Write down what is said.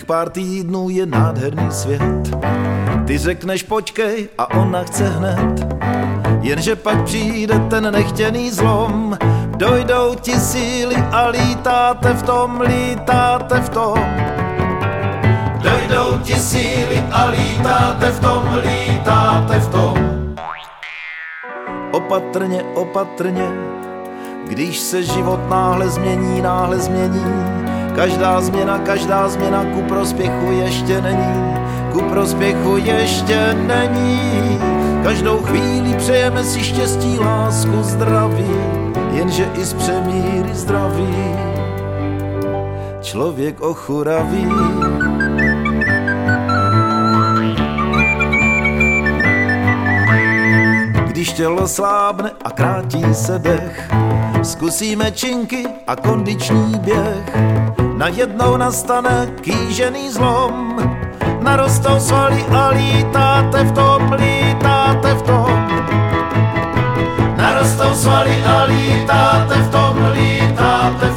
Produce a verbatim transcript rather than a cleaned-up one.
Prvních pár týdnů je nádherný svět. Ty řekneš počkej a ona chce hned. Jenže pak přijde ten nechtěný zlom. Dojdou ti síly a lítáte v tom, lítáte v tom. Dojdou ti síly a lítáte v tom, lítáte v tom. Opatrně, opatrně, když se život náhle změní, náhle změní. Každá změna, každá změna ku prospěchu ještě není, ku prospěchu ještě není. Každou chvíli přejeme si štěstí, lásku, zdraví, jenže i z přemíry zdraví člověk ochuraví. Když tělo slábne a krátí se dech, zkusíme činky a kondiční běh. Najednou nastane kýžený zlom, narostou svaly a lítáte v tom, lítáte v tom. Narostou svaly a lítáte v tom, lítáte v tom.